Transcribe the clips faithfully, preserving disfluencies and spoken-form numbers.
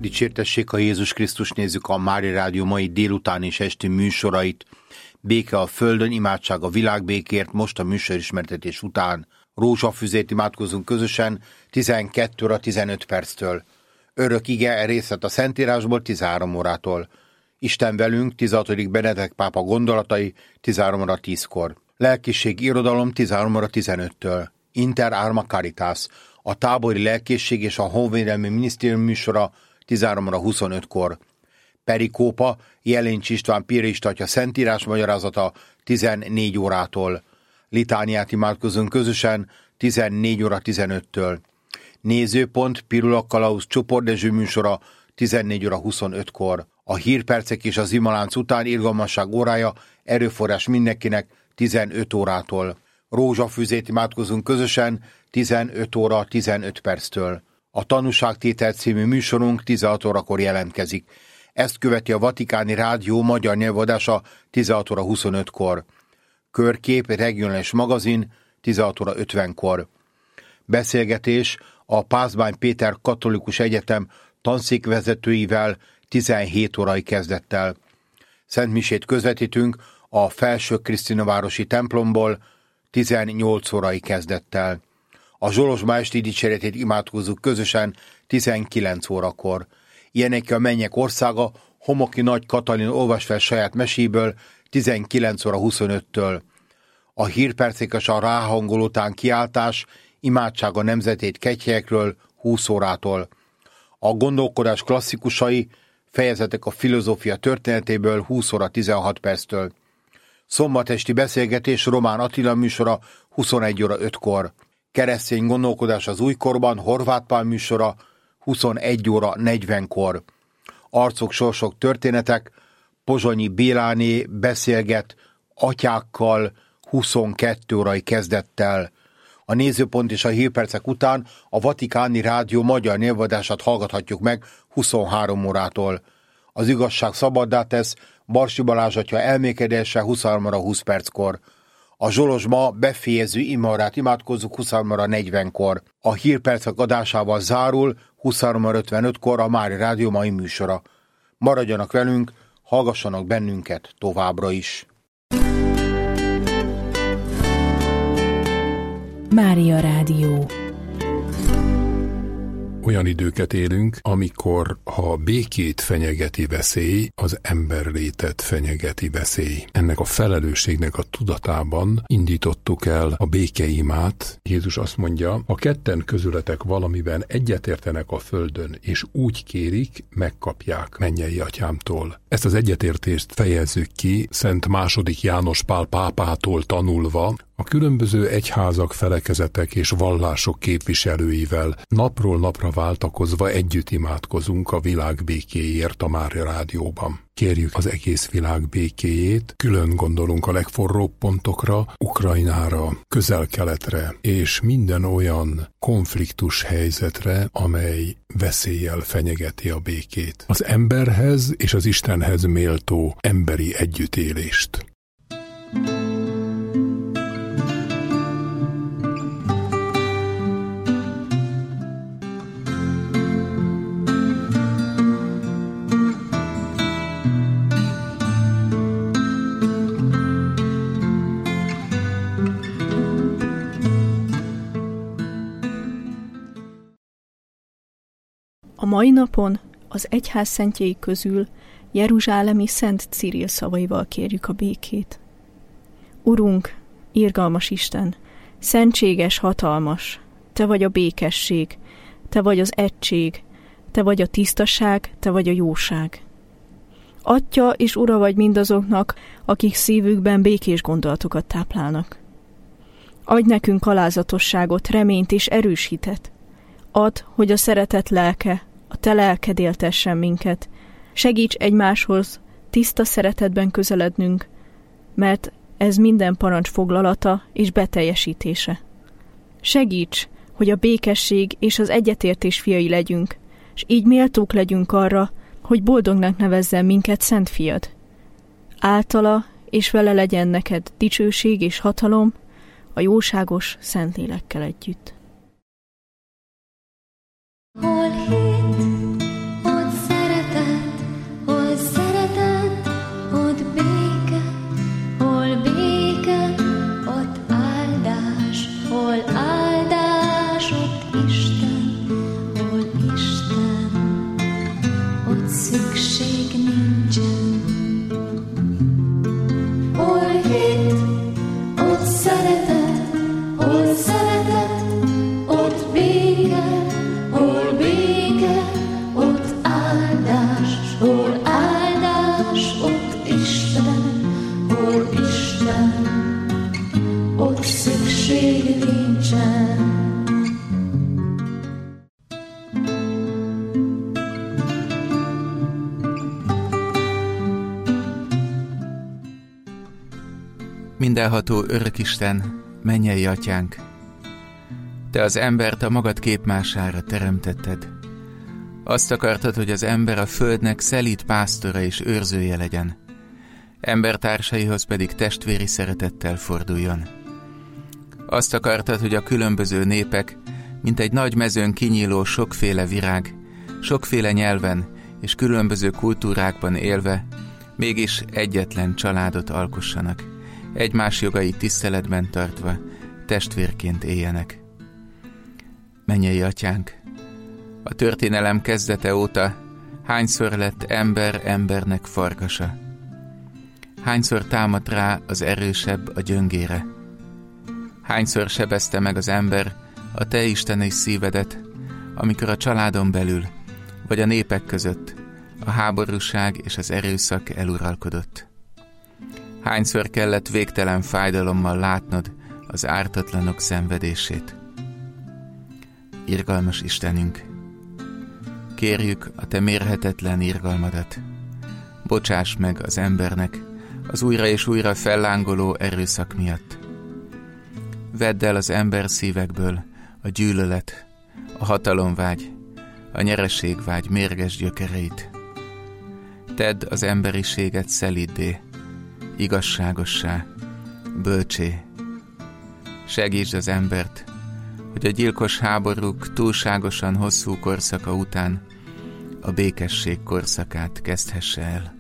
Dicsértessék a Jézus Krisztus, nézzük a Mária Rádió mai délután és esti műsorait. Béke a földön, imádság a világbékért, most a műsorismertetés után. Rózsafüzét imádkozunk közösen tizenkét óra tizenöt perctől. Örök ige részlet a Szentírásból tizenhárom órától. Isten velünk, tizenhatodik Benedek pápa gondolatai tizenhárom óra tízkor. Lelkisség irodalom tizenhárom óra tizenöttől. Inter Arma Caritas, a tábori lelkészség és a honvédelmi minisztérium műsora tizenhárom óra huszonötkor. Perikópa, Jelencs István Piarista atya szentírás magyarázata tizennégy órától. Litániát imádkozunk közösen tizennégy óra tizenöttől. Nézőpont Pirula Kalausz csoportdezső műsora tizennégy óra huszonötkor. A hírpercek és az imalánc után irgalmasság órája, erőforrás mindenkinek tizenöt órától. Rózsafüzét imádkozunk közösen tizenöt óra tizenöt perctől. A Tanúságtétel című műsorunk tizenhat órakor jelentkezik. Ezt követi a Vatikáni Rádió magyar nyelvadása tizenhat óra huszonötkor. Körkép regionális magazin tizenhat óra ötvenkor. Beszélgetés a Pászbány Péter Katolikus Egyetem tanszékvezetőivel tizenhét órai kezdettel. Szentmisét közvetítünk a Felső Krisztinavárosi templomból tizennyolc órai kezdettel. A Zsolozsma esti dicséretét imádkozzuk közösen tizenkilenc órakor. Ilyenek a mennyek országa, Homoki Nagy Katalin olvas fel saját meséből tizenkilenc óra huszonöttől. A hírpercek és a ráhangoló után kiáltás, imádság a nemzetét kegyhelyekről húsz órától. A gondolkodás klasszikusai, fejezetek a filozófia történetéből húsz óra tizenhat perctől. Szombatesti beszélgetés Román Attila műsora huszonegy óra ötkor. Keresztény gondolkodás az újkorban Horváth Pál műsora huszonegy óra negyvenkor. Arcok, sorsok, történetek Pozsonyi Béláné beszélget atyákkal huszonkettő órai kezdettel. A nézőpont és a hírpercek után a Vatikáni Rádió magyar nyelvadását hallgathatjuk meg huszonhárom órától. Az igazság szabaddá tesz Barsi Balázs atya elmékedése huszonhárom óra húsz perckor. A Zsolozsma befejező imaórát imádkozzuk huszonhárom óra negyvenkor. A hírpercek adásával zárul huszonhárom óra ötvenötkor a Mária Rádió mai műsora. Maradjanak velünk, hallgassanak bennünket továbbra is. Mária Rádió. Olyan időket élünk, amikor ha békét fenyegeti veszély, az emberlétet fenyegeti veszély. Ennek a felelősségnek a tudatában indítottuk el a békeimát. Jézus azt mondja, ha ketten közületek valamiben egyetértenek a földön, és úgy kérik, megkapják mennyei atyámtól. Ezt az egyetértést fejezzük ki Szent második János Pál pápától tanulva, a különböző egyházak, felekezetek és vallások képviselőivel napról napra váltakozva együtt imádkozunk a világ békéért a Mária Rádióban. Kérjük az egész világ békéjét, külön gondolunk a legforróbb pontokra, Ukrajnára, Közel-Keletre és minden olyan konfliktus helyzetre, amely veszéllyel fenyegeti a békét. Az emberhez és az Istenhez méltó emberi együttélést. A mai napon az egyház szentjei közül jeruzsálemi Szent Ciril szavaival kérjük a békét. Urunk, irgalmas Isten, szentséges, hatalmas, Te vagy a békesség, Te vagy az egység, Te vagy a tisztaság, Te vagy a jóság. Atya és Ura vagy mindazoknak, akik szívükben békés gondolatokat táplálnak. Adj nekünk alázatosságot, reményt és erős hitet. Add, hogy a szeretet lelke, a Te lelked éltessen minket. Segíts egymáshoz tiszta szeretetben közelednünk, mert ez minden parancs foglalata és beteljesítése. Segíts, hogy a békesség és az egyetértés fiai legyünk, és így méltók legyünk arra, hogy boldognak nevezzen minket Szent Fiad. Általa és vele legyen neked dicsőség és hatalom a jóságos Szentlélekkel együtt. Hol hit, ott Mindenható Örökisten, mennyei Atyánk, Te az embert a magad képmására teremtetted. Azt akartad, hogy az ember a földnek szelíd pásztora és őrzője legyen, embertársaihoz pedig testvéri szeretettel forduljon. Azt akartad, hogy a különböző népek, mint egy nagy mezőn kinyíló sokféle virág, sokféle nyelven és különböző kultúrákban élve, mégis egyetlen családot alkossanak, egymás jogait tiszteletben tartva, testvérként éljenek. Mennyei Atyánk, a történelem kezdete óta hányszor lett ember embernek farkasa? Hányszor támadt rá az erősebb a gyöngére? Hányszor sebezte meg az ember a te isteni szívedet, amikor a családon belül, vagy a népek között a háborúság és az erőszak eluralkodott? Hányszor kellett végtelen fájdalommal látnod az ártatlanok szenvedését? Irgalmas Istenünk, kérjük a te mérhetetlen irgalmadat. Bocsáss meg az embernek az újra és újra fellángoló erőszak miatt. Vedd el az ember szívekből a gyűlölet, a hatalomvágy, a nyereségvágy mérges gyökereit. Tedd az emberiséget szeliddé, igazságossá, bölcsé. Segítsd az embert, hogy a gyilkos háborúk túlságosan hosszú korszaka után a békesség korszakát kezdhesse el.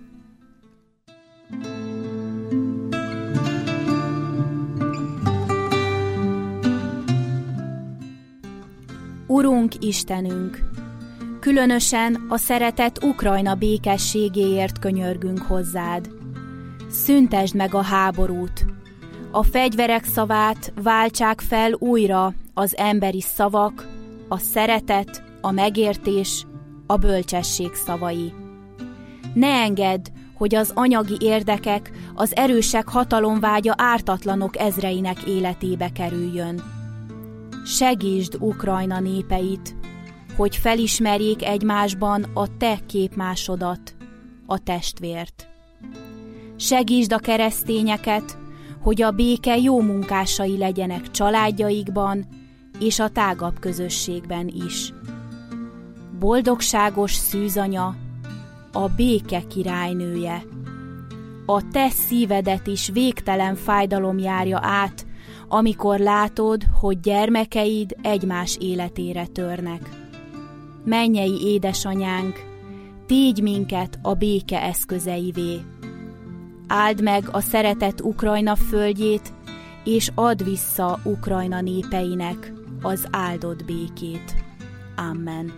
Urunk Istenünk, különösen a szeretett Ukrajna békességéért könyörgünk hozzád. Szüntesd meg a háborút, a fegyverek szavát váltsák fel újra az emberi szavak, a szeretet, a megértés, a bölcsesség szavai. Ne engedd, hogy az anyagi érdekek, az erősek hatalomvágya ártatlanok ezreinek életébe kerüljön. Segítsd Ukrajna népeit, hogy felismerjék egymásban a te képmásodat, a testvért. Segítsd a keresztényeket, hogy a béke jó munkásai legyenek családjaikban és a tágabb közösségben is. Boldogságos szűzanya, a béke királynője. A te szívedet is végtelen fájdalom járja át, amikor látod, hogy gyermekeid egymás életére törnek. Mennyei édesanyánk, tégy minket a béke eszközeivé. Áld meg a szeretett Ukrajna földjét, és add vissza Ukrajna népeinek az áldott békét. Amen.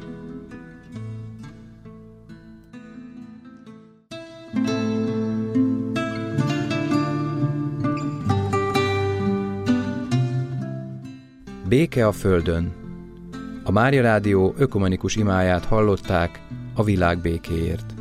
Béke a földön. A Mária Rádió ökumenikus imáját hallották a világ békéért.